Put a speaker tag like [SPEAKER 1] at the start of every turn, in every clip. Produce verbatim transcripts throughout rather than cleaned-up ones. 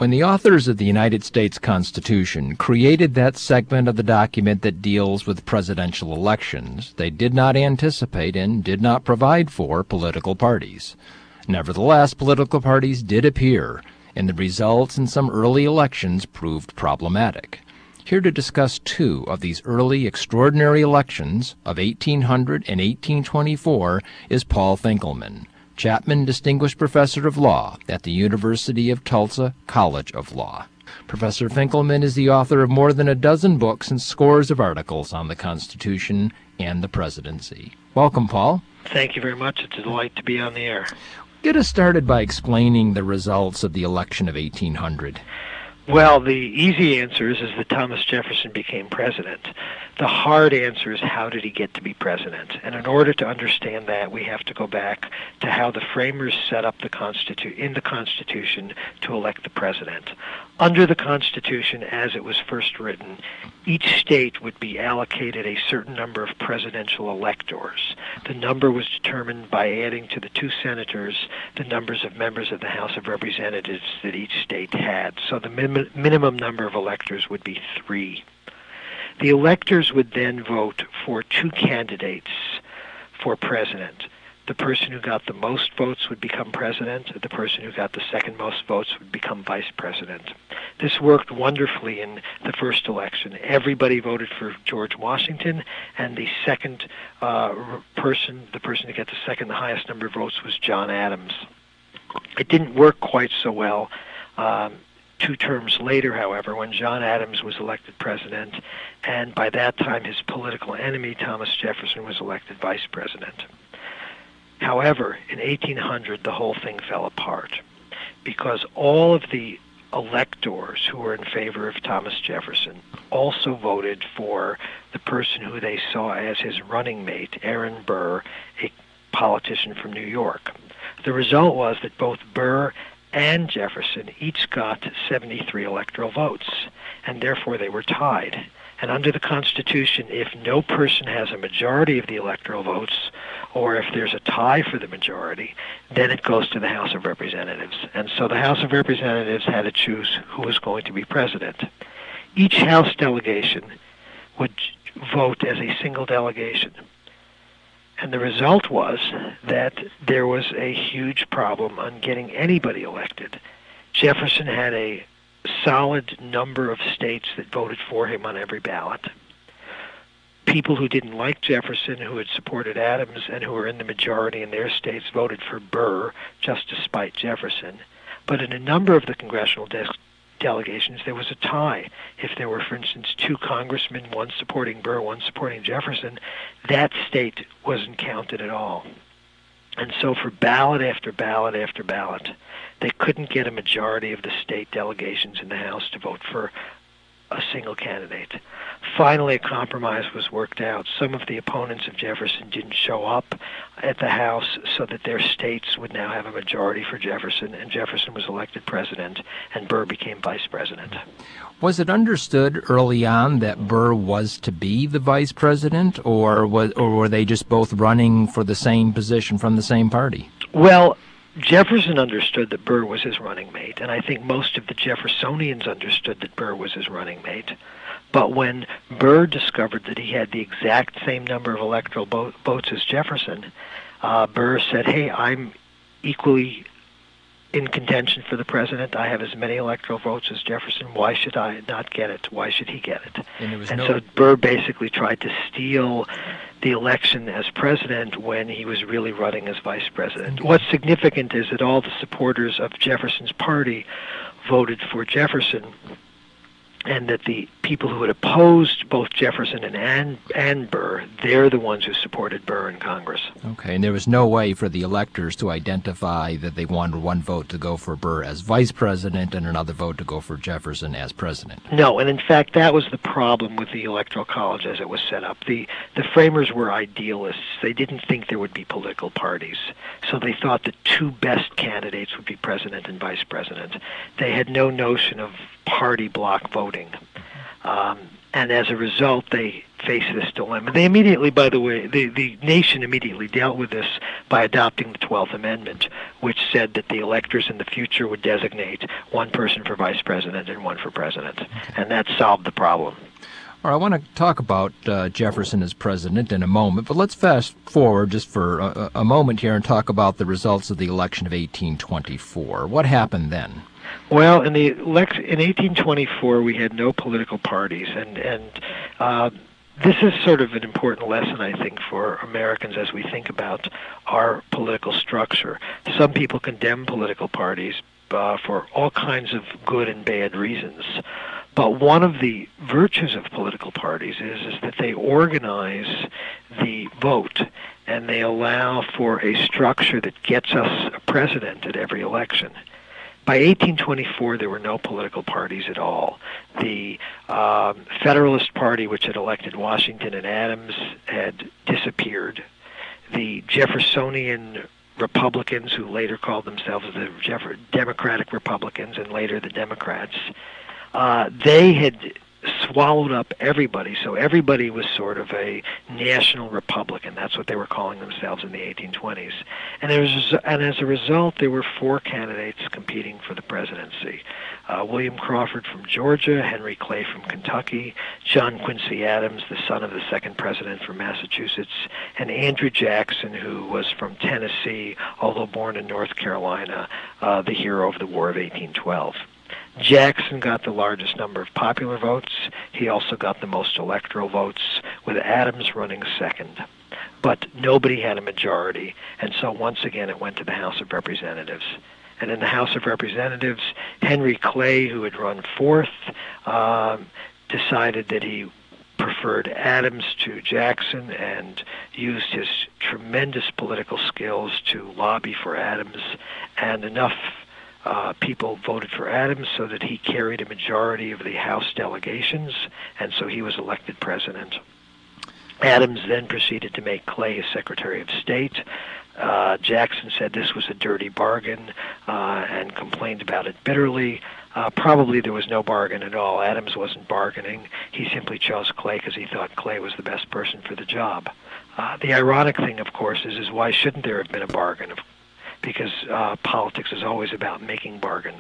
[SPEAKER 1] When the authors of the United States Constitution created that segment of the document that deals with presidential elections, they did not anticipate and did not provide for political parties. Nevertheless, political parties did appear, and the results in some early elections proved problematic. Here to discuss two of these early extraordinary elections of eighteen hundred and eighteen twenty-four is Paul Finkelman, Chapman Distinguished Professor of Law at the University of Tulsa College of Law. Professor Finkelman is the author of more than a dozen books and scores of articles on the Constitution and the presidency. Welcome, Paul.
[SPEAKER 2] Thank you very much. It's a delight to be on the air.
[SPEAKER 1] Get us started by explaining the results of the election of eighteen hundred.
[SPEAKER 2] Well, the easy answer is, is that Thomas Jefferson became president. The hard answer is, how did he get to be president? And in order to understand that, we have to go back to how the framers set up the Constitu- in the Constitution to elect the president. Under the Constitution, as it was first written, each state would be allocated a certain number of presidential electors. The number was determined by adding to the two senators the numbers of members of the House of Representatives that each state had. So the min- minimum number of electors would be three. The electors would then vote for two candidates for president. The person who got the most votes would become president. The person who got the second most votes would become vice president. This worked wonderfully in the first election. Everybody voted for George Washington, and the second uh, person, the person who got the second the highest number of votes, was John Adams. It didn't work quite so well. Um, Two terms later, however, when John Adams was elected president, and by that time his political enemy, Thomas Jefferson, was elected vice president. However, in eighteen hundred, the whole thing fell apart because all of the electors who were in favor of Thomas Jefferson also voted for the person who they saw as his running mate, Aaron Burr, a politician from New York. The result was that both Burr and Jefferson each got seventy-three electoral votes, and therefore they were tied. And under the Constitution, if no person has a majority of the electoral votes, or if there's a tie for the majority, then it goes to the House of Representatives. And so the House of Representatives had to choose who was going to be president. Each House delegation would vote as a single delegation. And the result was that there was a huge problem on getting anybody elected. Jefferson had a solid number of states that voted for him on every ballot. People who didn't like Jefferson, who had supported Adams, and who were in the majority in their states voted for Burr, just to spite Jefferson. But in a number of the congressional de- delegations, there was a tie. If there were, for instance, two congressmen, one supporting Burr, one supporting Jefferson, that state wasn't counted at all. And so for ballot after ballot after ballot, they couldn't get a majority of the state delegations in the House to vote for a single candidate. Finally, a compromise was worked out. Some of the opponents of Jefferson didn't show up at the House so that their states would now have a majority for Jefferson, and Jefferson was elected president, and Burr became vice president.
[SPEAKER 1] Was it understood early on that Burr was to be the vice president, or was, or were they just both running for the same position from the same party?
[SPEAKER 2] Well, Jefferson understood that Burr was his running mate, and I think most of the Jeffersonians understood that Burr was his running mate. But when Burr discovered that he had the exact same number of electoral bo- votes as Jefferson, uh, Burr said, hey, I'm equally in contention for the president. I have as many electoral votes as Jefferson. Why should I not get it? Why should he get it?
[SPEAKER 1] And, it was
[SPEAKER 2] and
[SPEAKER 1] no...
[SPEAKER 2] so Burr basically tried to steal the election as president when he was really running as vice president. What's significant is that all the supporters of Jefferson's party voted for Jefferson, and that the people who had opposed both Jefferson and, and and Burr, they're the ones who supported Burr in Congress.
[SPEAKER 1] Okay, and there was no way for the electors to identify that they wanted one vote to go for Burr as vice president and another vote to go for Jefferson as president.
[SPEAKER 2] No, and in fact, that was the problem with the Electoral College as it was set up. The the framers were idealists. They didn't think there would be political parties, so they thought the two best candidates would be president and vice president. They had no notion of party block voting. Um, And as a result, they face this dilemma. They immediately, by the way, the, the nation immediately dealt with this by adopting the twelfth Amendment, which said that the electors in the future would designate one person for vice president and one for president. Okay. And that solved the problem.
[SPEAKER 1] All right, I want to talk about uh, Jefferson as president in a moment, but let's fast forward just for a, a moment here and talk about the results of the election of eighteen twenty-four. What happened then?
[SPEAKER 2] Well, in the elect- in eighteen twenty-four, we had no political parties, and and uh, this is sort of an important lesson, I think, for Americans as we think about our political structure. Some people condemn political parties uh, for all kinds of good and bad reasons. But one of the virtues of political parties is, is that they organize the vote, and they allow for a structure that gets us a president at every election. By eighteen twenty-four, there were no political parties at all. The um, Federalist Party, which had elected Washington and Adams, had disappeared. The Jeffersonian Republicans, who later called themselves the Jeff- Democratic Republicans and later the Democrats, uh, they had swallowed up everybody, so everybody was sort of a national Republican. That's what they were calling themselves in the eighteen twenties. And, there was, and as a result, there were four candidates competing for the presidency. Uh, William Crawford from Georgia, Henry Clay from Kentucky, John Quincy Adams, the son of the second president from Massachusetts, and Andrew Jackson, who was from Tennessee, although born in North Carolina, uh, the hero of the War of eighteen twelve. Jackson got the largest number of popular votes. He also got the most electoral votes, with Adams running second. But nobody had a majority, and so once again it went to the House of Representatives. And in the House of Representatives, Henry Clay, who had run fourth, um, decided that he preferred Adams to Jackson and used his tremendous political skills to lobby for Adams, and enough Uh, people voted for Adams so that he carried a majority of the House delegations, and so he was elected president. Adams then proceeded to make Clay his Secretary of State. Uh, Jackson said this was a dirty bargain uh, and complained about it bitterly. Uh, probably there was no bargain at all. Adams wasn't bargaining. He simply chose Clay because he thought Clay was the best person for the job. Uh, the ironic thing, of course, is, is why shouldn't there have been a bargain? Because uh, politics is always about making bargains.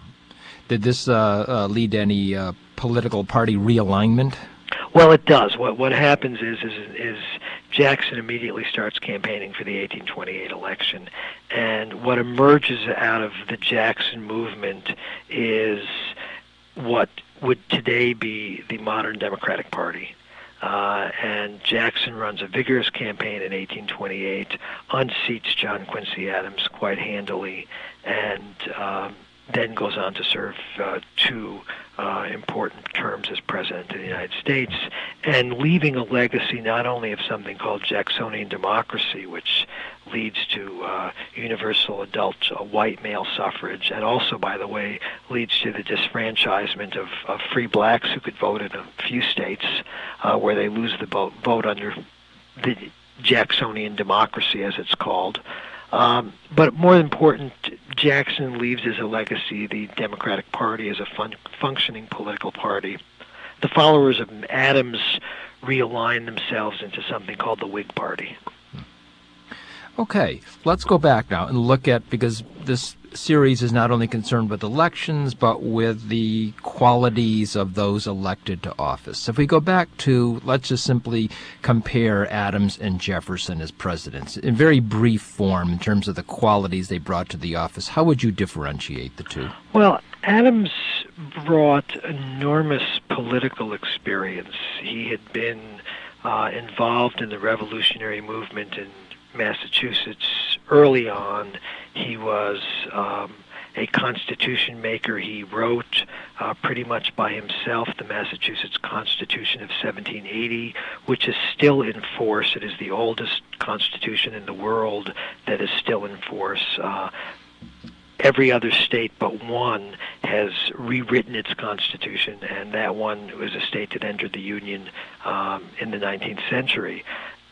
[SPEAKER 1] Did this uh, uh, lead to any uh, political party realignment?
[SPEAKER 2] Well, it does. What what happens is, is is Jackson immediately starts campaigning for the eighteen twenty-eight election, and what emerges out of the Jackson movement is what would today be the modern Democratic Party. Uh, and Jackson runs a vigorous campaign in eighteen twenty-eight, unseats John Quincy Adams quite handily, and um, then goes on to serve uh, two uh, important terms as President of the United States, and leaving a legacy not only of something called Jacksonian democracy, which leads to uh, universal adult uh, white male suffrage, and also, by the way, leads to the disfranchisement of, of free blacks who could vote in a few states uh, where they lose the vote, vote under the Jacksonian democracy, as it's called. Um, but more important, Jackson leaves as a legacy the Democratic Party as a fun- functioning political party. The followers of Adams realign themselves into something called the Whig Party.
[SPEAKER 1] Okay, let's go back now and look at, because this series is not only concerned with elections, but with the qualities of those elected to office. If we go back to, let's just simply compare Adams and Jefferson as presidents, in very brief form in terms of the qualities they brought to the office, how would you differentiate the two?
[SPEAKER 2] Well, Adams brought enormous political experience. He had been uh, involved in the revolutionary movement in Massachusetts early on. He was um, a constitution maker. He wrote uh, pretty much by himself the Massachusetts Constitution of seventeen eighty, which is still in force. It is the oldest constitution in the world that is still in force. Uh, Every other state but one has rewritten its constitution, and that one was a state that entered the Union um, in the nineteenth century.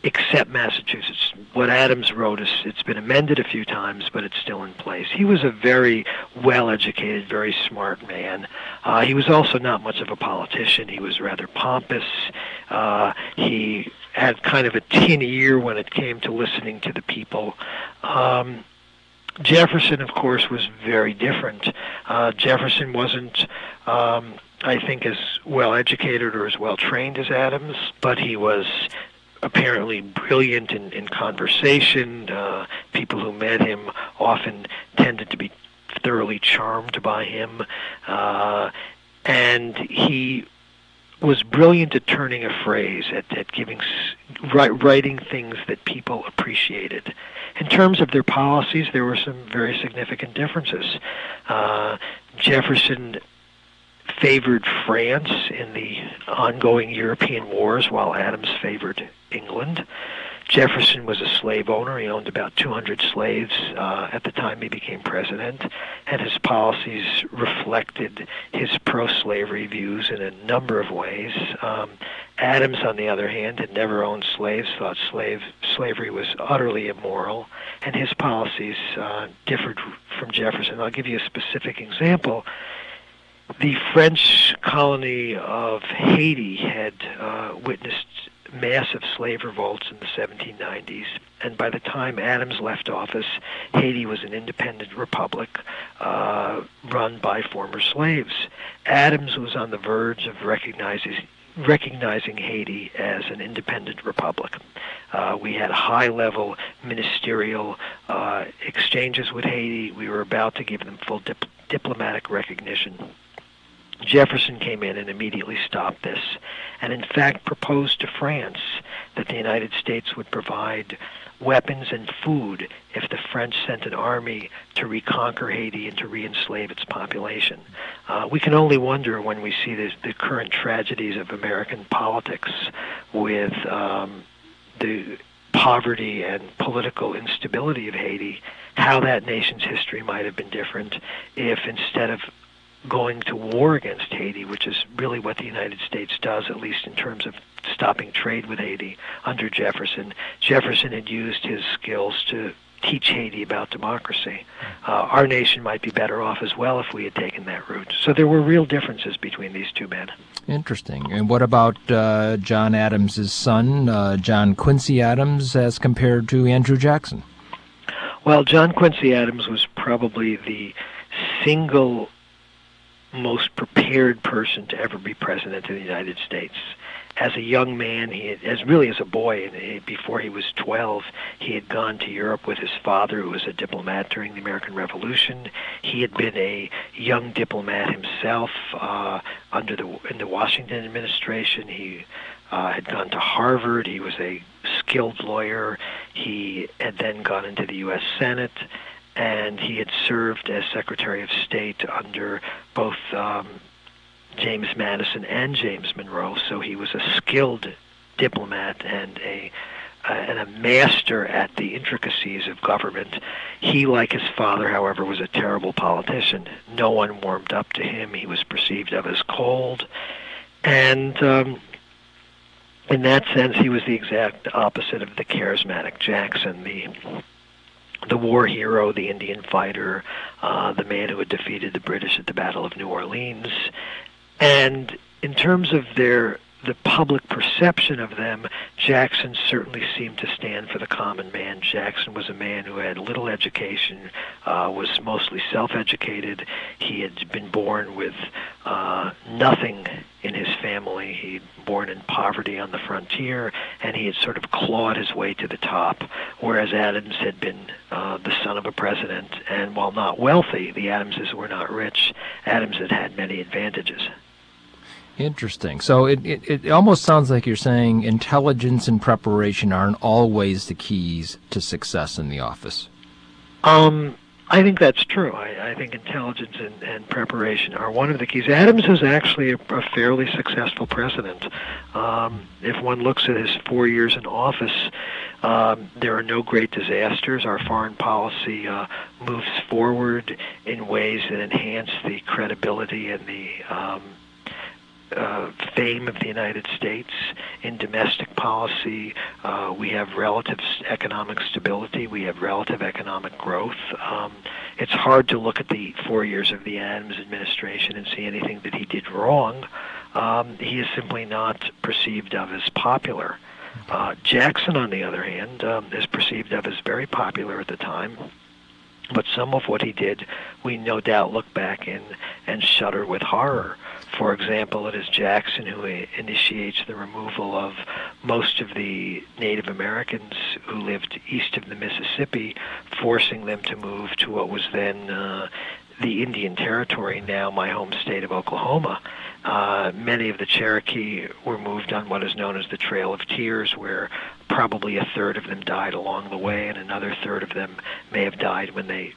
[SPEAKER 2] except Massachusetts. What Adams wrote is, it's been amended a few times, but it's still in place. He was a very well-educated, very smart man. Uh, he was also not much of a politician. He was rather pompous. Uh, he had kind of a tin ear when it came to listening to the people. Um, Jefferson, of course, was very different. Uh, Jefferson wasn't, um, I think, as well-educated or as well-trained as Adams, but he was apparently brilliant in, in conversation. Uh, people who met him often tended to be thoroughly charmed by him. Uh, and he was brilliant at turning a phrase, at, at giving, write, writing things that people appreciated. In terms of their policies, there were some very significant differences. Uh, Jefferson favored France in the ongoing European wars, while Adams favored England. Jefferson was a slave owner. He owned about two hundred slaves uh, at the time he became president, and his policies reflected his pro-slavery views in a number of ways. Um, Adams, on the other hand, had never owned slaves, thought slave slavery was utterly immoral, and his policies uh, differed from Jefferson. I'll give you a specific example. The French colony of Haiti had uh, witnessed massive slave revolts in the seventeen nineties, and by the time Adams left office, Haiti was an independent republic uh, run by former slaves. Adams was on the verge of recognizing recognizing Haiti as an independent republic. Uh, we had high-level ministerial uh, exchanges with Haiti. We were about to give them full dip- diplomatic recognition. Jefferson came in and immediately stopped this, and in fact proposed to France that the United States would provide weapons and food if the French sent an army to reconquer Haiti and to re-enslave its population. Uh, we can only wonder when we see this, the current tragedies of American politics with um, the poverty and political instability of Haiti, how that nation's history might have been different if instead of going to war against Haiti, which is really what the United States does, at least in terms of stopping trade with Haiti under Jefferson. Jefferson had used his skills to teach Haiti about democracy. Uh, our nation might be better off as well if we had taken that route. So there were real differences between these two men.
[SPEAKER 1] Interesting. And what about uh, John Adams' son, uh, John Quincy Adams, as compared to Andrew Jackson?
[SPEAKER 2] Well, John Quincy Adams was probably the single most prepared person to ever be president of the United States. As a young man, he had, as really as a boy, and he, before he was twelve, he had gone to Europe with his father, who was a diplomat during the American Revolution. He had been a young diplomat himself uh, under the in the Washington administration. He uh, had gone to Harvard. He was a skilled lawyer. He had then gone into the U S Senate, and he had served as Secretary of State under both um, James Madison and James Monroe, so he was a skilled diplomat and a uh, and a master at the intricacies of government. He, like his father, however, was a terrible politician. No one warmed up to him. He was perceived of as cold, and um, in that sense, he was the exact opposite of the charismatic Jackson, the the war hero, the Indian fighter, uh, the man who had defeated the British at the Battle of New Orleans. And in terms of their the public perception of them, Jackson certainly seemed to stand for the common man. Jackson was a man who had little education, uh, was mostly self-educated. He had been born with uh, nothing in his family. He'd born in poverty on the frontier, and he had sort of clawed his way to the top, whereas Adams had been uh, the son of a president. And while not wealthy, the Adamses were not rich. Adams had had many advantages.
[SPEAKER 1] Interesting. So it, it, it almost sounds like you're saying intelligence and preparation aren't always the keys to success in the office.
[SPEAKER 2] Um, I think that's true. I, I think intelligence and, and preparation are one of the keys. Adams was actually a, a fairly successful president. Um, if one looks at his four years in office, um, there are no great disasters. Our foreign policy uh, moves forward in ways that enhance the credibility and the um, uh, fame of the United States in domestic policy. Uh, we have relative economic stability. We have relative economic growth. Um, it's hard to look at the four years of the Adams administration and see anything that he did wrong. Um, he is simply not perceived of as popular. Uh, Jackson, on the other hand, um, is perceived of as very popular at the time. But some of what he did, we no doubt look back in and shudder with horror. For example, it is Jackson who initiates the removal of most of the Native Americans who lived east of the Mississippi, forcing them to move to what was then uh, the Indian Territory, now my home state of Oklahoma. Uh, many of the Cherokee were moved on what is known as the Trail of Tears, where probably a third of them died along the way, and another third of them may have died when they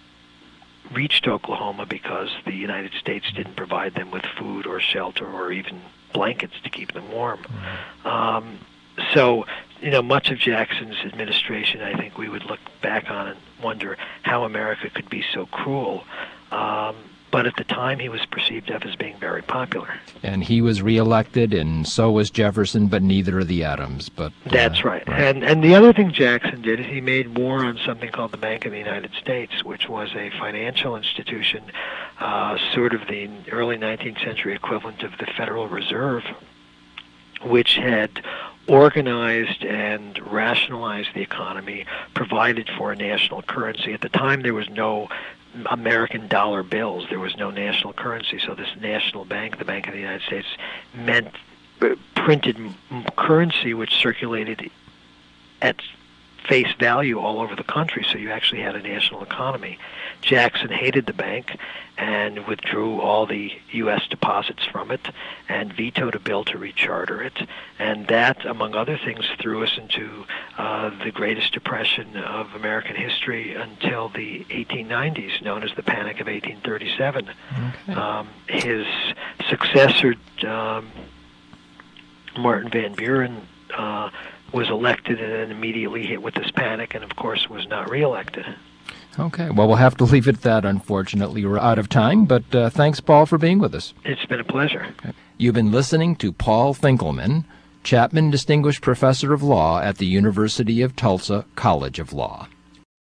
[SPEAKER 2] reached Oklahoma because the United States didn't provide them with food or shelter or even blankets to keep them warm. Um, so, you know, much of Jackson's administration, I think we would look back on and wonder how America could be so cruel. Um, But at the time, he was perceived of as being very popular.
[SPEAKER 1] And he was reelected, and so was Jefferson, but neither of the Adams. But uh,
[SPEAKER 2] That's right.
[SPEAKER 1] right.
[SPEAKER 2] And and the other thing Jackson did is he made war on something called the Bank of the United States, which was a financial institution, uh, sort of the early nineteenth century equivalent of the Federal Reserve, which had organized and rationalized the economy, provided for a national currency. At the time, there was no American dollar bills. There was no national currency. So this national bank, the Bank of the United States, meant uh, printed m- currency which circulated at face value all over the country, so you actually had a national economy. Jackson hated the bank and withdrew all the U S deposits from it and vetoed a bill to recharter it. And that, among other things, threw us into uh, the greatest depression of American history until the eighteen nineties, known as the Panic of eighteen thirty-seven. Okay. Um, his successor, um, Martin Van Buren, uh, was elected and then immediately hit with this panic and, of course, was not reelected.
[SPEAKER 1] Okay. Well, we'll have to leave it at that, unfortunately. We're out of time, but uh, thanks, Paul, for being with us.
[SPEAKER 2] It's been a pleasure.
[SPEAKER 1] Okay. You've been listening to Paul Finkelman, Chapman Distinguished Professor of Law at the University of Tulsa College of Law.